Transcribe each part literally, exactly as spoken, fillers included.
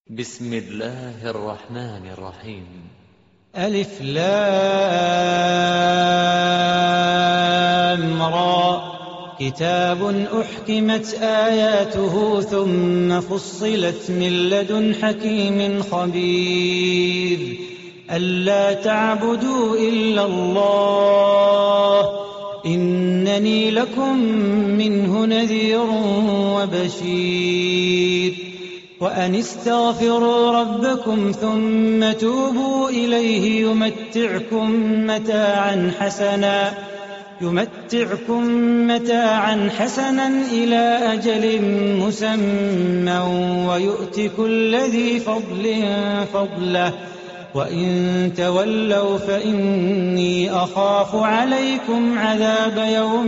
بسم الله الرحمن الرحيم. ألف لام را كتاب أحكمت آياته ثم فصلت من لدن حكيم خبير ألا تعبدوا إلا الله إنني لكم منه نذير وبشير وأن استغفروا ربكم ثم توبوا إليه يمتعكم متاعا حسنا يمتعكم متاعا حسنا إلى أجل مسمى ويؤت كل ذي فضل فضله وإن تولوا فإني أخاف عليكم عذاب يوم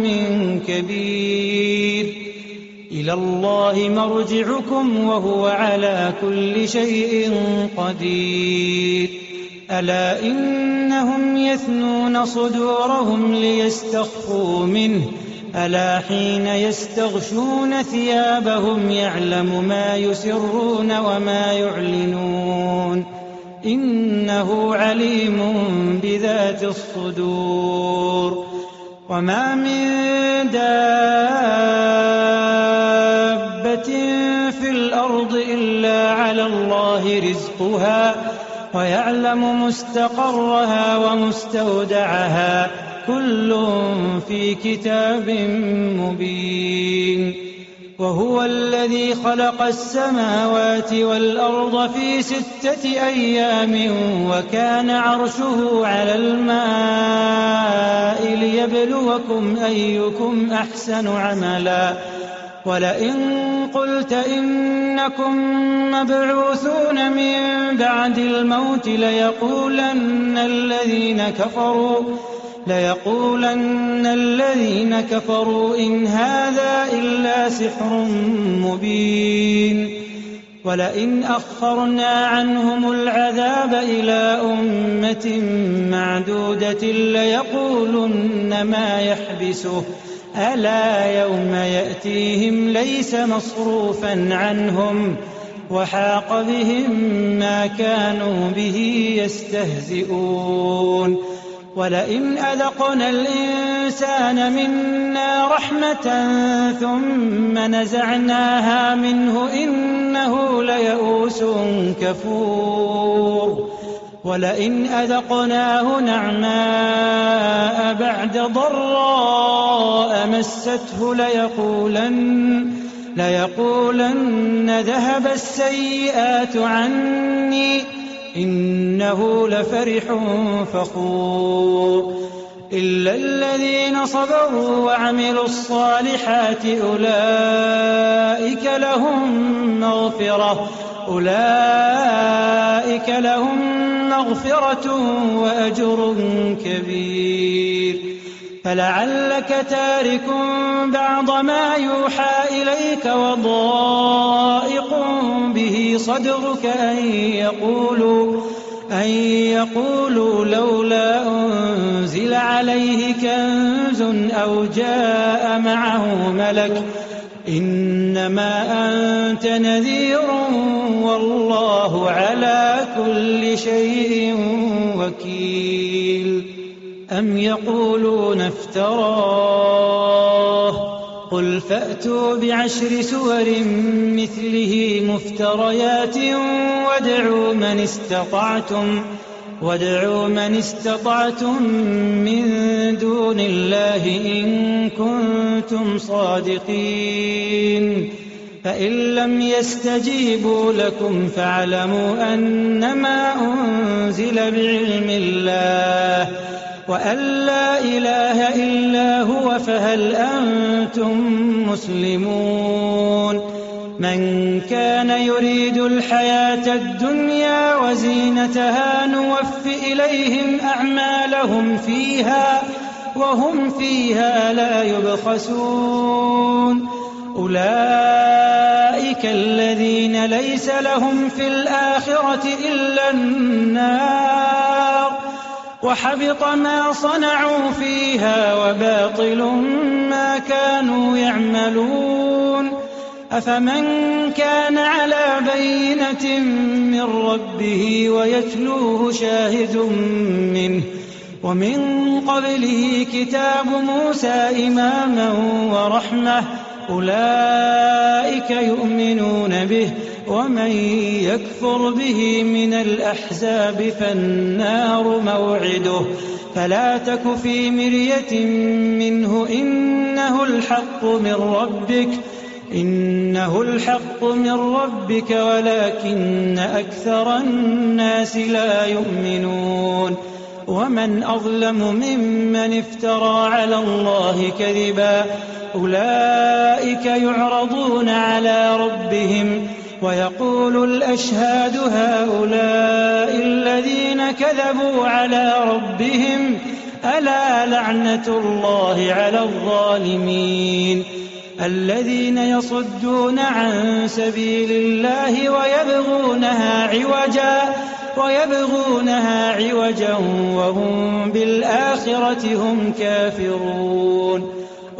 كبير إلى الله مرجعكم وهو على كل شيء قدير ألا إنهم يثنون صدورهم ليستخفوا منه ألا حين يستغشون ثيابهم يعلم ما يسرون وما يعلنون إنه عليم بذات الصدور وما من دابة في الأرض إلا على الله رزقها ويعلم مستقرها ومستودعها كل في كتاب مبين وهو الذي خلق السماوات والأرض في ستة أيام وكان عرشه على الماء ليبلوكم أيكم أحسن عملا ولئن قلت إنكم مبعوثون من بعد الموت ليقولن الذين كفروا ليقولن الذين كفروا إن هذا إلا سحر مبين ولئن أخرنا عنهم العذاب إلى أمة معدودة ليقولن ما يحبسه ألا يوم يأتيهم ليس مصروفا عنهم وحاق بهم ما كانوا به يستهزئون ولئن أذقنا الإنسان منا رحمة ثم نزعناها منه إنه ليئوس كفور ولئن أذقناه نعماء بعد ضراء مسته ليقولن ليقولن ذهب السيئات عني إنه لفرح فخور إلا الذين صبروا وعملوا الصالحات أولئك لهم مغفرة أولئك لهم مغفرة وأجر كبير فلعلك تارك بعض ما يوحى إليك وضائق به صدرك أن يقولوا أن يقولوا لولا أنزل عليه كنز أو جاء معه ملك إنما أنت نذير والله على كل شيء وكيل أم يقولون افتراه قل فأتوا بعشر سور مثله مفتريات وادعوا من استطعتم وادعوا من استطعتم من دون الله إن كنتم صادقين فإن لم يستجيبوا لكم فاعلموا أنما أنزل بعلم الله وأن لا إله إلا هو فهل أنتم مسلمون من كان يريد الحياة الدنيا وزينتها نوف إليهم أعمالهم فيها وهم فيها لا يبخسون أولئك الذين ليس لهم في الآخرة إلا النار وحبط ما صنعوا فيها وباطل ما كانوا يعملون أفمن كان على بينة من ربه ويتلوه شاهد منه ومن قبله كتاب موسى إماما ورحمة أولئك يؤمنون به ومن يكفر به من الأحزاب فالنار موعده فلا تك في مرية منه إنه الحق من ربك إنه الحق من ربك ولكن أكثر الناس لا يؤمنون ومن أظلم ممن افترى على الله كذبا أولئك يعرضون على ربهم ويقول الأشهاد هؤلاء الذين كذبوا على ربهم ألا لعنة الله على الظالمين الذين يصدون عن سبيل الله ويبغونها عوجا ويبغونها عوجا وهم بالآخرة هم كافرون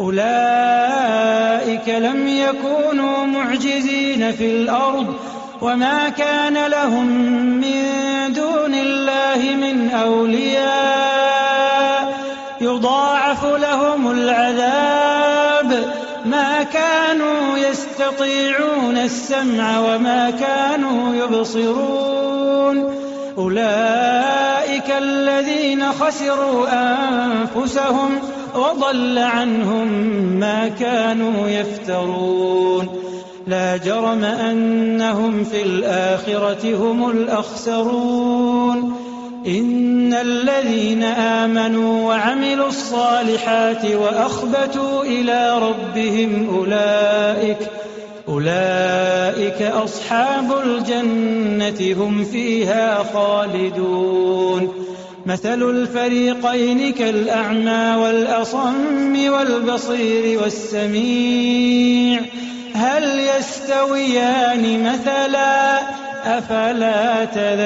أولئك لم يكونوا معجزين في الأرض وما كان لهم من دون الله من أولياء يضاعف لهم العذاب ما كانوا يستطيعون السمع وما كانوا يبصرون أولئك الذين خسروا أنفسهم وضل عنهم ما كانوا يفترون لا جرم أنهم في الآخرة هم الأخسرون إن الذين آمنوا وعملوا الصالحات وأخبتوا إلى ربهم أولئك أولئك أصحاب الجنة هم فيها خالدون مثل الفريقين كالأعمى والأصم والبصير والسميع هل يستويان مثلا أفلا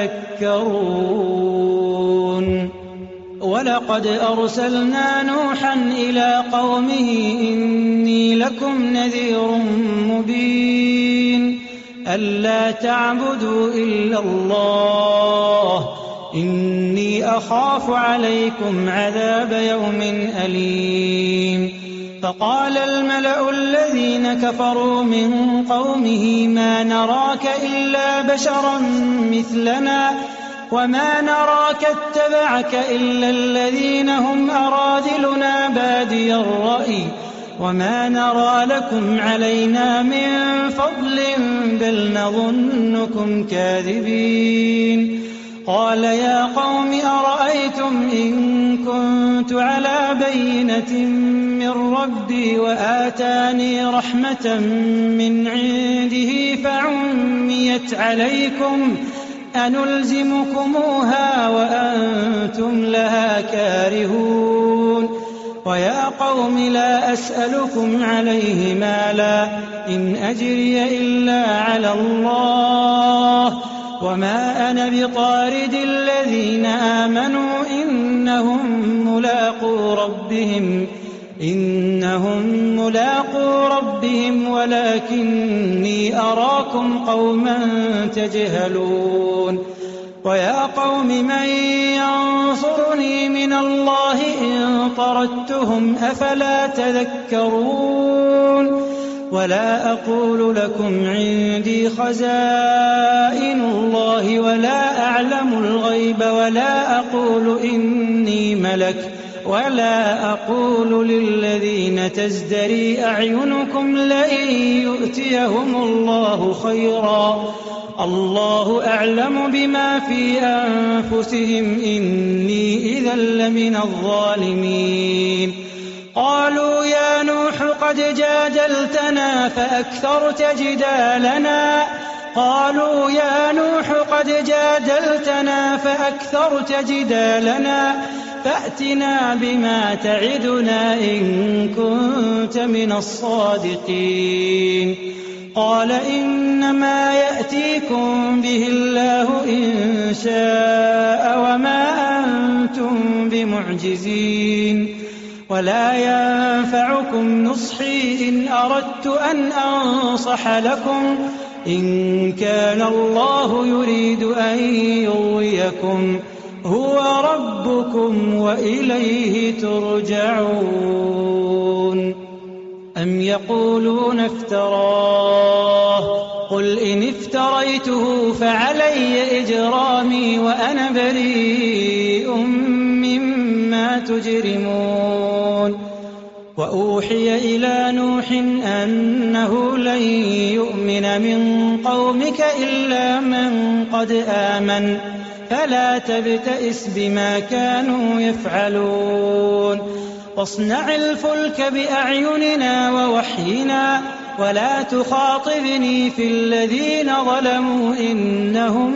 تذكرون ولقد أرسلنا نوحا إلى قومه إني لكم نذير مبين ألا تعبدوا إلا الله إني أخاف عليكم عذاب يوم أليم فقال الملأ الذين كفروا من قومه ما نراك إلا بشرا مثلنا وما نراك اتبعك إلا الذين هم أراذلنا بادي الرأي وما نرى لكم علينا من فضل بل نظنكم كاذبين قال يا قوم أرأيتم إن كنت على بينة من ربي وآتاني رحمة من عنده فعميت عليكم أنلزمكموها وأنتم لها كارهون ويا قوم لا أسألكم عليه مالا إن أجري إلا على الله وما أنا بطارد الذين آمنوا إنهم ملاقو ربهم إنهم ملاقو ربهم ولكني أراكم قوما تجهلون ويا قوم من ينصرني من الله إن طردتهم أفلا تذكرون ولا أقول لكم عندي خزائن الله ولا أعلم الغيب ولا أقول إني ملك ولا أقول للذين تزدري أعينكم لئن يؤتيهم الله خيرا الله أعلم بما في أنفسهم إني إذا لمن الظالمين قالوا يا نوح قد جادلتنا فأكثرت جدالنا قالوا يا نوح قد جادلتنا فأكثرت جدالنا فأتنا بما تعدنا إن كنت من الصادقين قال إنما يأتيكم به الله إن شاء وما أنتم بمعجزين ولا ينفعكم نصحي إن أردت أن أنصح لكم إن كان الله يريد أن يغويكم هو ربكم وإليه ترجعون. أم يقولون افتراه قل إن افتريته فعلي إجرامي وأنا بريء مما تجرمون. وأوحي إلى نوح أنه لن يؤمن من قومك إلا من قد آمن فلا تبتئس بما كانوا يفعلون. واصنع الفلك بأعيننا ووحينا ولا تخاطبني في الذين ظلموا إنهم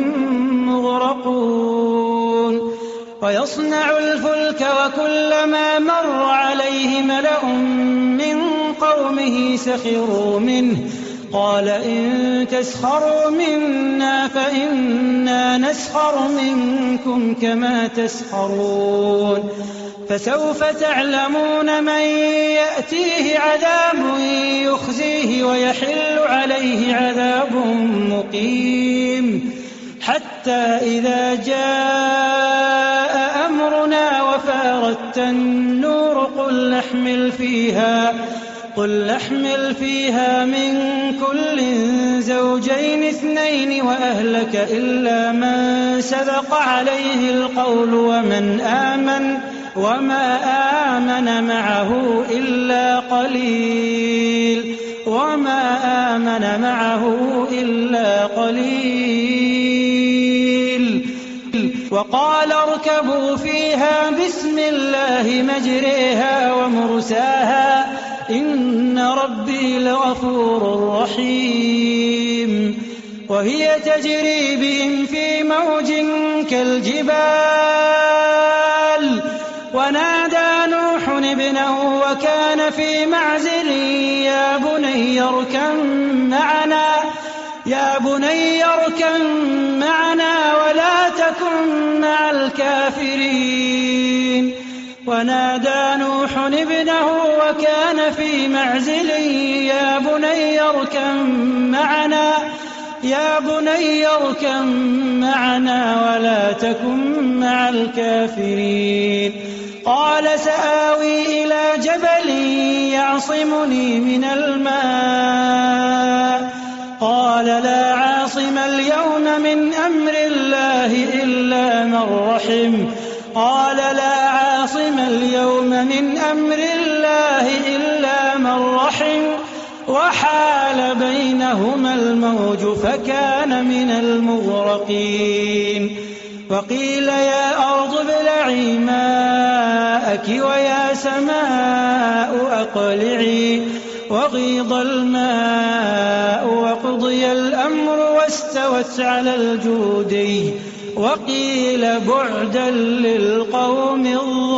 مغرقون. ويصنع الفلك وكلما مر عليه ملأ من قومه سخروا منه قال إن تسخروا منا فإنا نسخر منكم كما تسخرون. فسوف تعلمون من يأتيه عذاب يخزيه ويحل عليه عذاب مقيم. حتى إذا جاء أمرنا وفارت النور قل نحمل فيها قل نحمل فيها من كل زوجين اثنين وأهلك إلا من سبق عليه القول ومن آمن وما آمن معه إلا قليل وما آمن معه إلا قليل. وقال اركبوا فيها بسم الله مجريها ومرساها إن ربي لغفور رحيم. وهي تجري بهم في موج كالجبال ونادى نوح ابنه وكان في معزل يا بني اركب معنا يا بني اركب معنا ولا تكن مع الكافرين. ونادى نوح ابنه وكان في معزل يا بني اركب معنا يا بني اركب معنا ولا تكن مع الكافرين. قال سآوي إلى جبل يعصمني من الماء قال لا عاصم اليوم من أمر الله إلا من رحم قال لا عاصم اليوم من أمر الله إلا من رحم وحال بينهما الموج فكان من المغرقين. وقيل يا أرض ابلعي ماءك ويا سماء أقلعي وغيض الماء وقضي الأمر واستوت على الجودي وقيل بعدا للقوم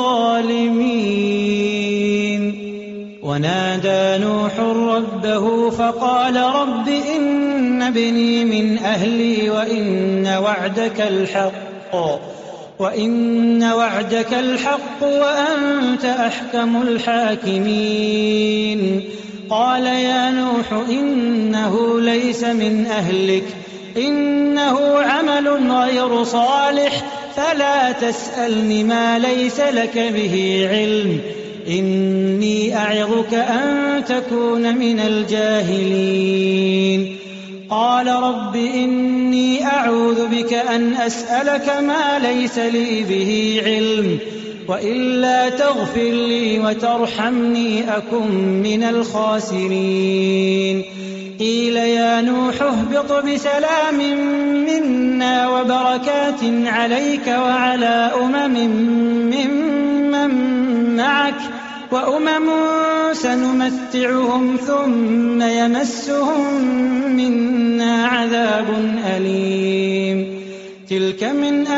الظالمين. ونادى نوح ربه فقال رب إن ابني من أهلي وإن وعدك الحق وإن وعدك الحق وأنت أحكم الحاكمين. قال يا نوح إنه ليس من أهلك إنه عمل غير صالح فلا تسألني ما ليس لك به علم إني أعظك أن تكون من الجاهلين. قال رب إني أعوذ بك أن أسألك ما ليس لي به علم وإلا تغفر لي وترحمني أكن من الخاسرين. قيل يا نوح اهبط بسلام منا وبركات عليك وعلى أمم ممن معك وأمم سنمتعهم ثم يمسهم منا عذاب أليم. تلك من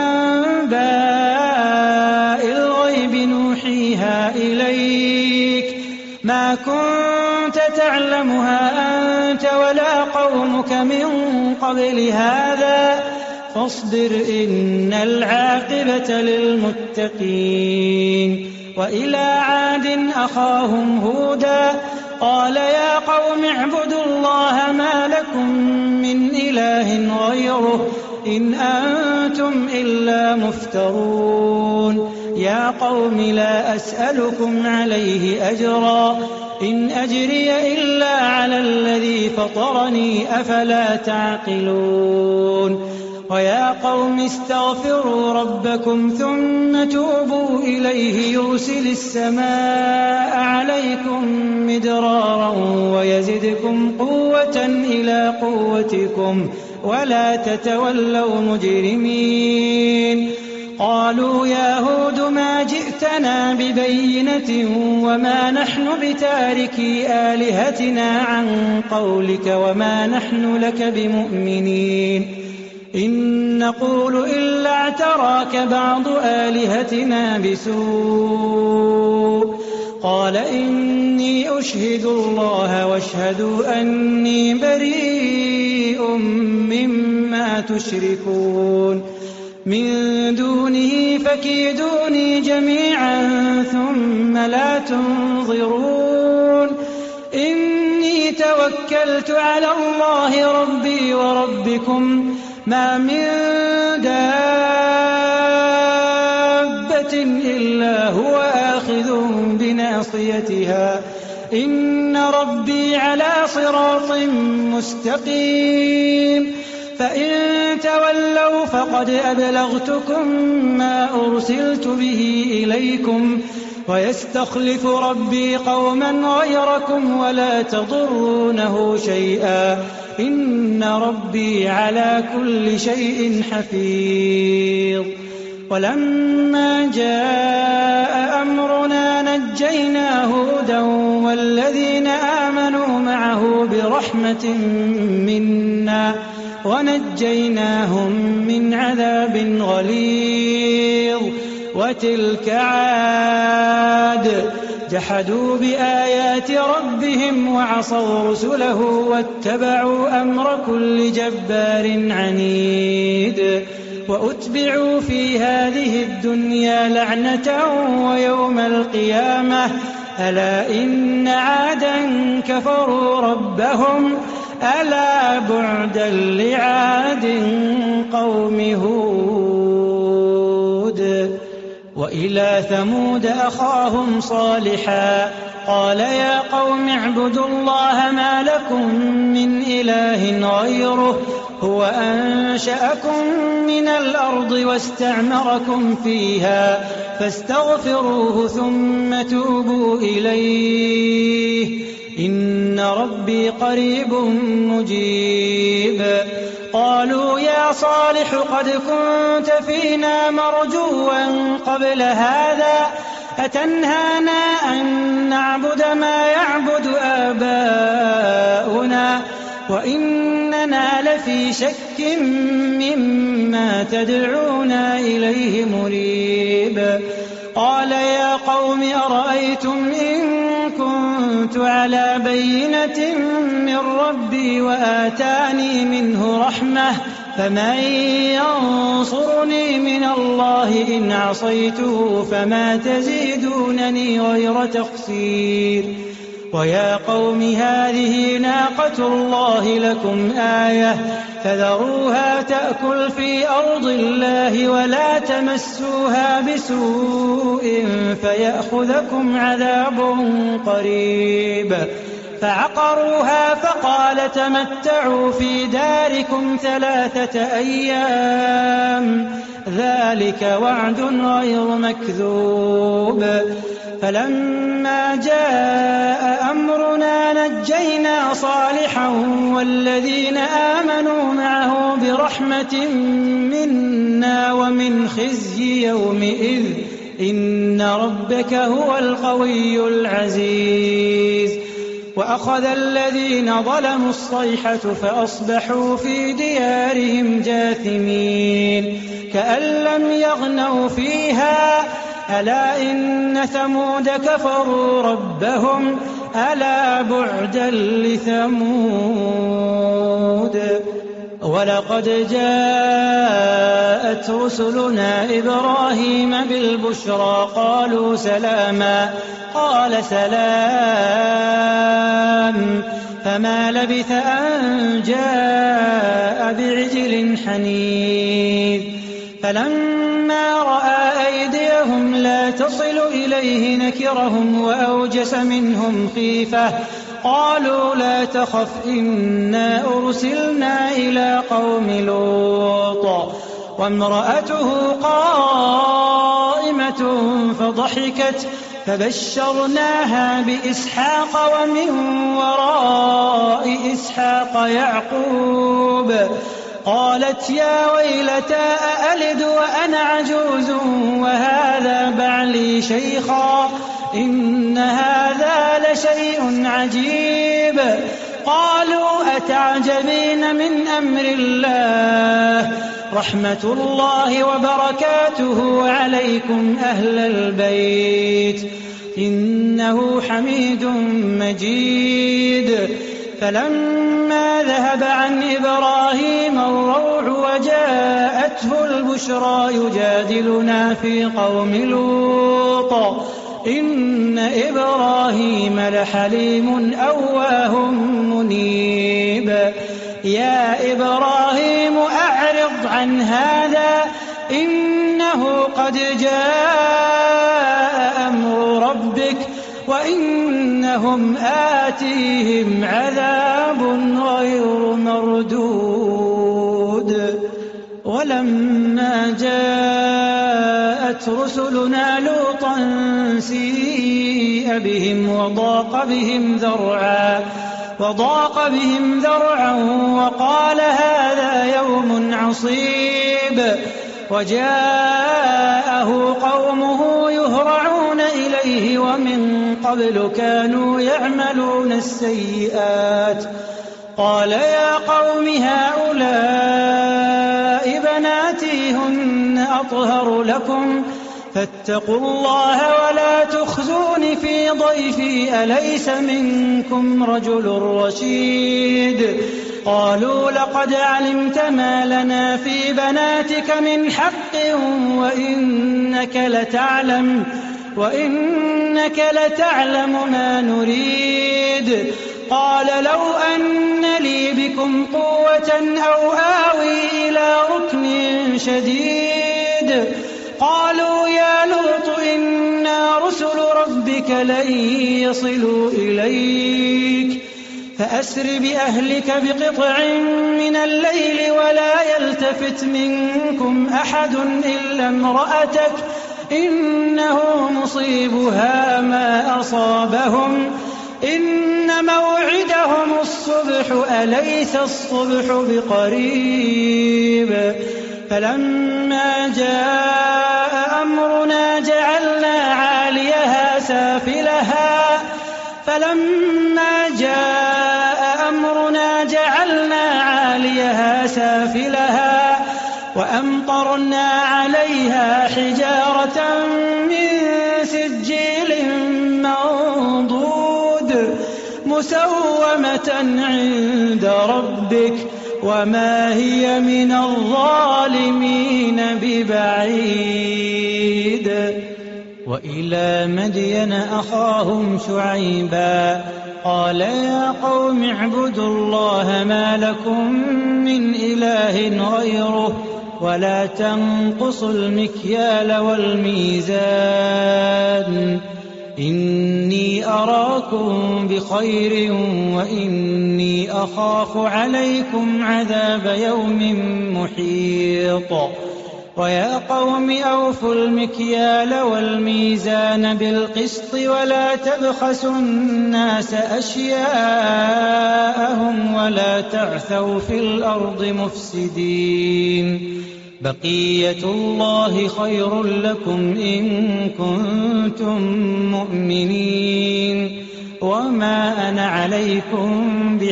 أنباء الغيب نوحيها إليك ما كنت تعلمها أنت ولا قومك من قبل هذا فاصبر إن العاقبة للمتقين. وإلى عاد أخاهم هودا قال يا قوم اعبدوا الله ما لكم من إله غيره إن أنتم إلا مفترون. يا قوم لا أسألكم عليه أجرا إن أجري إلا على الذي فطرني أفلا تعقلون. ويا قوم استغفروا ربكم ثم توبوا إليه يرسل السماء عليكم مدرارا ويزدكم قوة إلى قوتكم ولا تتولوا مجرمين. قالوا يا هود ما جئتنا ببينة وما نحن بتاركي آلهتنا عن قولك وما نحن لك بمؤمنين إن نقول إلا اعتراك بعض آلهتنا بسوء. قال إني أشهد الله واشهدوا أني بريء مما تشركون من دونه فكيدوني جميعا ثم لا تنظرون. إني توكلت على الله ربي وربكم ما من دابة إلا هو آخذ بناصيتها إن ربي على صراط مستقيم. فإن تولوا فقد أبلغتكم ما أرسلت به إليكم ويستخلف ربي قوما غيركم ولا تضرونه شيئا إن ربي على كل شيء حفيظ. ولما جاء أمرنا نجينا هودا والذين آمنوا معه برحمة منا ونجيناهم من عذاب غليظ. وتلك عاد جحدوا بآيات ربهم وعصوا رسله واتبعوا أمر كل جبار عنيد. وأتبعوا في هذه الدنيا لعنة ويوم القيامة ألا إن عادا كفروا ربهم ألا بعدا لعاد قوم هود. وإلى ثمود أخاهم صالحا قال يا قوم اعبدوا الله ما لكم من إله غيره هو أنشأكم من الأرض واستعمركم فيها فاستغفروه ثم توبوا إليه إن ربي قريب مجيب. قالوا يا صالح قد كنت فينا مرجوا قبل هذا أتنهانا أن نعبد ما يعبد آباؤنا وإننا لفي شك مما تدعونا إليه مريب. قال يا قوم أرأيتم إن كنت على بينة من ربي وآتاني منه رحمة فمن ينصرني من الله إن عصيته فما تزيدونني غير تقصير. ويا قوم هذه ناقة الله لكم آية فذروها تأكل في أرض الله ولا تمسوها بسوء فيأخذكم عذاب قريب. فعقروها فقال تمتعوا في داركم ثلاثة أيام ذلك وعد غير مكذوب. فلما جاء أمرنا نجينا صالحا والذين آمنوا معه برحمة منا ومن خزي يومئذ إن ربك هو القوي العزيز. وأخذ الذين ظلموا الصيحة فأصبحوا في ديارهم جاثمين كأن لم يغنوا فيها ألا إن ثمود كفروا ربهم ألا بعدا لثمود. ولقد جاءت رسلنا إبراهيم بالبشرى قالوا سلاما قال سلام فما لبث أن جاء بعجل حنيذ فلما رأى أيديهم لا تصل إليه نكرهم وأوجس منهم خيفة قالوا لا تخف إنا أرسلنا إلى قوم لوط وامرأته قائمة فضحكت فبشرناها بإسحاق ومن وراء إسحاق يعقوب قالت يا ويلتى أألد وأنا عجوز وهذا بعلي شيخا إن هذا لشيء عجيب قالوا أتعجبين من أمر الله رحمة الله وبركاته عليكم أهل البيت إنه حميد مجيد فلما ذهب عن إبراهيم الروع وجاءته البشرى يجادلنا في قوم لوط إن إبراهيم لحليم أواه منيب يا إبراهيم أعرض عن هذا إنه قد جاء أمر ربك وإنهم آتيهم عذاب غير مردود ولما جاءت رسلنا لوطا سيء بهم وضاق بهم ذرعا وضاق بهم ذرعا وقال هذا يوم عصيب وجاءه قومه يهرعون إليه ومن قبل كانوا يعملون السيئات قال يا قوم هؤلاء بناتي هن أطهر لكم فاتقوا الله ولا تخزون في ضيفي أليس منكم رجل رشيد قالوا لقد علمت ما لنا في بناتك من حق وإنك لتعلم وإنك لتعلم ما نريد قال لو أن لي بكم قوة أو آوي إلى ركن شديد قالوا يا لوط إنا رسل ربك لن يصلوا إليك فأسر بأهلك بقطع من الليل ولا يلتفت منكم أحد إلا امرأتك إنه مصيبها ما أصابهم إن موعدهم الصبح أليس الصبح بقريب فلما جاء أمرنا جعلنا عاليها سافلها فلما جاء أمرنا جعلنا عاليها سافلها وأمطرنا عليها حجارة من سجيل منضود مسومة عند ربك وما هي من الظالمين ببعيد وإلى مدين أخاهم شعيبا قال يا قوم اعبدوا الله ما لكم من إله غيره ولا تنقصوا المكيال والميزان إني أراكم بخير وإني أخاف عليكم عذاب يوم محيط ويا قوم أوفوا المكيال والميزان بالقسط ولا تبخسوا الناس أشياءهم ولا تعثوا في الأرض مفسدين بقية الله خير لكم إن كنتم مؤمنين وما أنا عليكم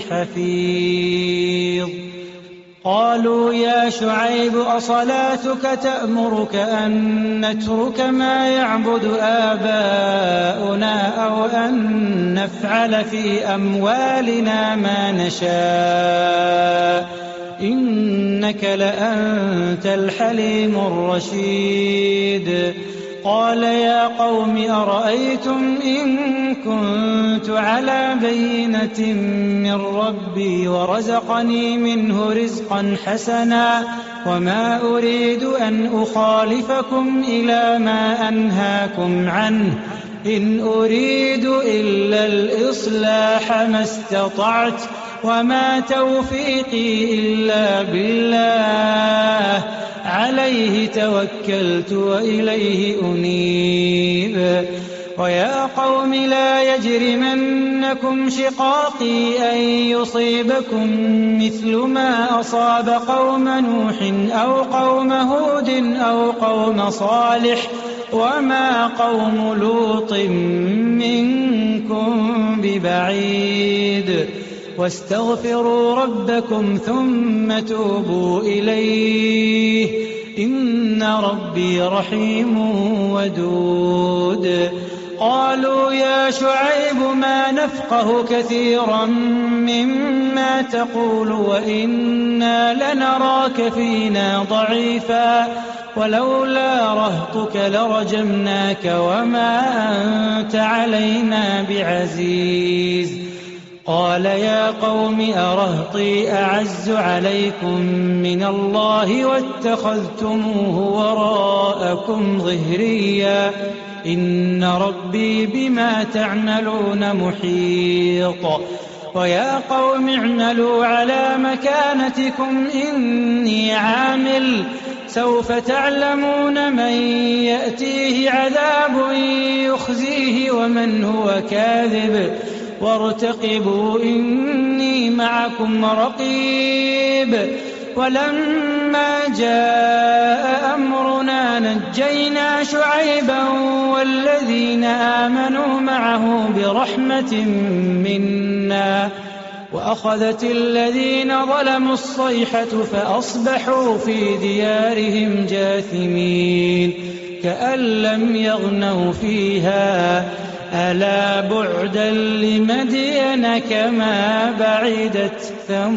بحفيظ قالوا يا شعيب أصلاتك تأمرك أن نترك ما يعبد آباؤنا أو أن نفعل في أموالنا ما نشاء إنك لأنت الحليم الرشيد قال يا قوم أرأيتم إن كنت على بينة من ربي ورزقني منه رزقا حسنا وما أريد أن أخالفكم إلى ما أنهاكم عنه إن أريد إلا الإصلاح ما استطعت وما توفيقي إلا بالله عليه توكلت وإليه أنيب ويا قوم لا يجرمنكم شقاقي أن يصيبكم مثل ما أصاب قوم نوح أو قوم هود أو قوم صالح وما قوم لوط منكم ببعيد واستغفروا ربكم ثم توبوا إليه إن ربي رحيم ودود قالوا يا شعيب ما نفقه كثيرا مما تقول وإنا لنراك فينا ضعيفا ولولا رهطك لرجمناك وما أنت علينا بعزيز قال يا قوم أرهطي أعز عليكم من الله واتخذتموه وراءكم ظهريا إن ربي بما تعملون محيط ويا قوم اعملوا على مكانتكم إني عامل سوف تعلمون من يأتيه عذاب يخزيه ومن هو كاذب وارتقبوا إني معكم رقيب ولما جاء أمرنا نجينا شعيبا والذين آمنوا معه برحمة منا وأخذت الذين ظلموا الصيحة فأصبحوا في ديارهم جاثمين كأن لم يغنوا فيها ألا بعدا لمدين كما بعدت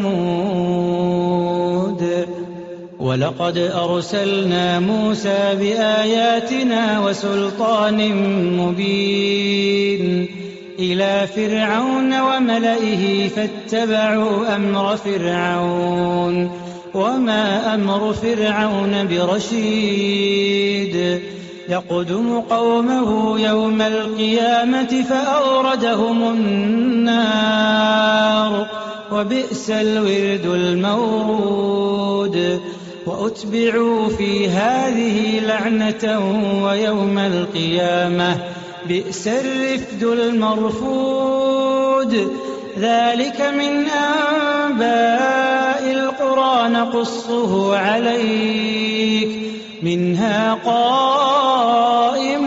ثمود ولقد أرسلنا موسى بآياتنا وسلطان مبين إلى فرعون وملئه فاتبعوا أمر فرعون وما أمر فرعون برشيد يقدم قومه يوم القيامة فأوردهم النار وبئس الورد المورود وأتبعوا في هذه لعنة ويوم القيامة بئس الرفد المرفود ذلك من أنباء القرى نقصه عليك منها قائم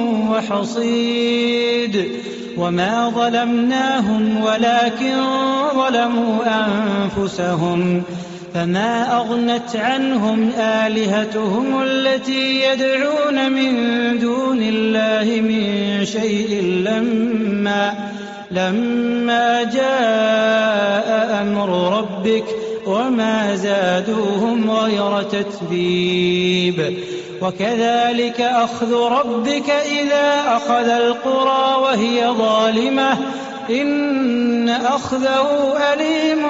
وحصيد وما ظلمناهم ولكن ظلموا أنفسهم فما أغنت عنهم آلهتهم التي يدعون من دون الله من شيء لما لما جاء أمر ربك وما زادوهم غير تتبيب وكذلك أخذ ربك إذا أخذ القرى وهي ظالمة إن أخذه أليم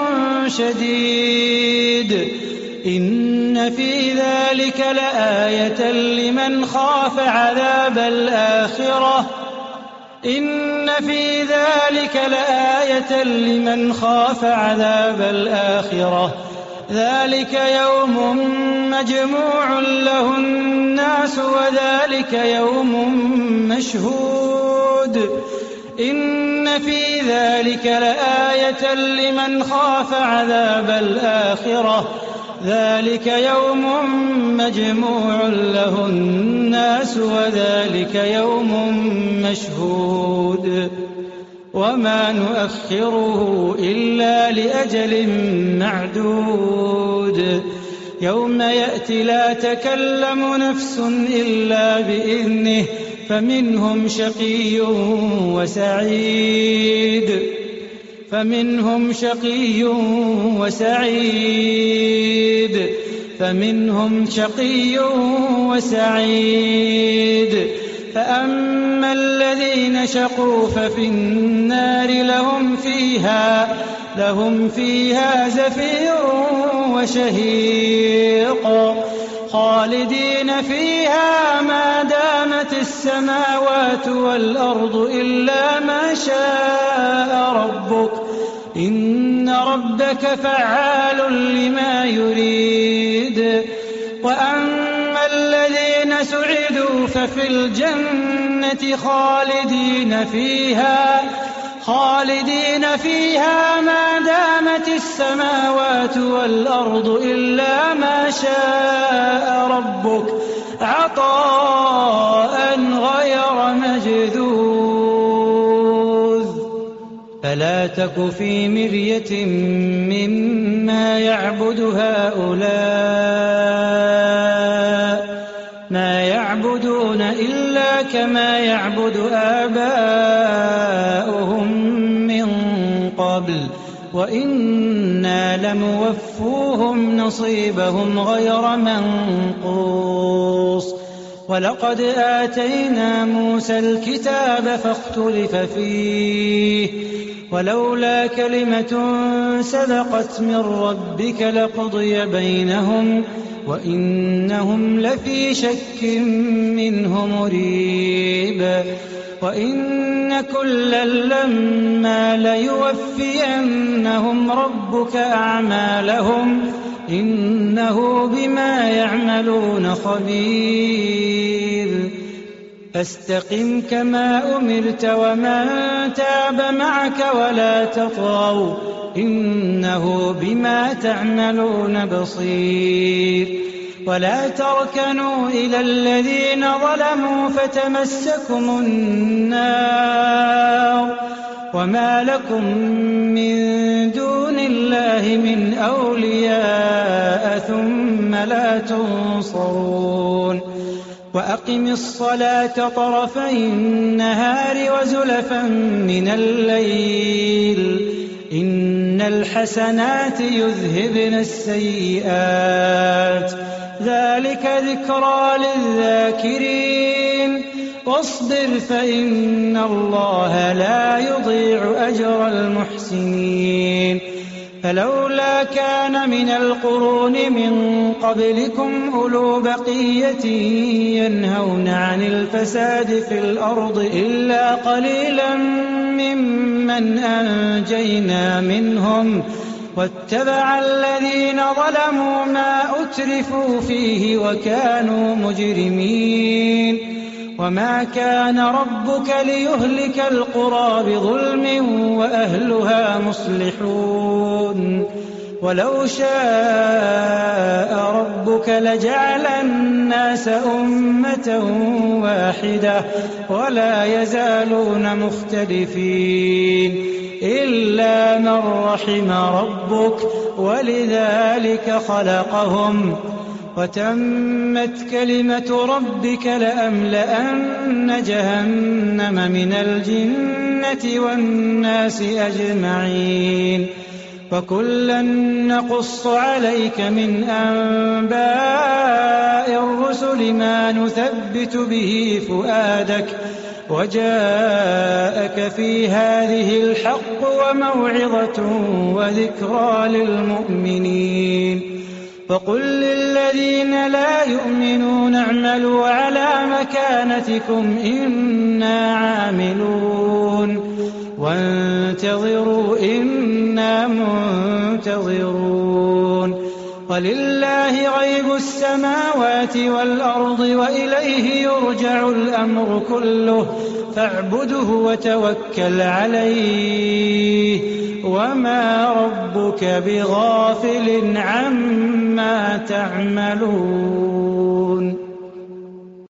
شديد إن في ذلك لآية لمن خاف عذاب الآخرة إن في ذلك لآية لمن خاف عذاب الآخرة ذلك يوم مجموع له الناس وذلك يوم مشهود إن في ذلك لآية لمن خاف عذاب الآخرة ذلك يوم مجموع له الناس وذلك يوم مشهود وما نؤخره إلا لأجل معدود يوم يأتي لا تكلم نفس إلا بإذنه فمنهم شقي وسعيد فمنهم شقي وسعيد فمنهم شقي وسعيد فأما الذين شقوا ففي النار لهم فيها لهم فيها زفير وشهيق خالدين فيها ما دامت السماوات والأرض إلا ما شاء ربك إن ربك فعال لما يريد وأما الذين سعدوا ففي الجنة خالدين فيها خالدين فيها ما دامت السماوات والأرض إلا ما شاء ربك عطاء غير مجذوذ فلا تك في مرية مما يعبد هؤلاء ما يعبدون إلا كما يعبد آباؤهم من قبل وإنا لموفوهم نصيبهم غير منقوص ولقد آتينا موسى الكتاب فاختلف فيه ولولا كلمة سبقت من ربك لقضي بينهم وإنهم لفي شك منه مريب وإن كلا لما ليوفينهم ربك أعمالهم إنه بما يعملون خبير فاستقم كما أمرت ومن تاب معك ولا تطغوا إنه بما تعملون بصير ولا تركنوا إلى الذين ظلموا فتمسكم النار وما لكم من دون الله من أولياء ثم لا تنصرون وأقم الصلاة طرفي النهار وزلفا من الليل إن الحسنات يذهبن السيئات ذلك ذكرى للذاكرين واصبر فإن الله لا يضيع أجر المحسنين فلولا كان من القرون من قبلكم أولو بقية ينهون عن الفساد في الأرض إلا قليلا ممن أنجينا منهم واتبع الذين ظلموا ما أترفوا فيه وكانوا مجرمين وما كان ربك ليهلك القرى بظلم وأهلها مصلحون ولو شاء ربك لجعل الناس أمة واحدة ولا يزالون مختلفين إلا من رحم ربك ولذلك خلقهم وتمت كلمة ربك لأملأن جهنم من الجنة والناس أجمعين وكلا نقص عليك من أنباء الرسل ما نثبت به فؤادك وجاءك في هذه الحق وموعظة وذكرى للمؤمنين وقل للذين لا يؤمنون اعملوا على مكانتكم إنا عاملون وانتظروا إنا منتظرون ولله غيب السماوات والأرض وإليه يرجع الأمر كله فاعبده وتوكل عليه وما ربك بغافل عما تعملون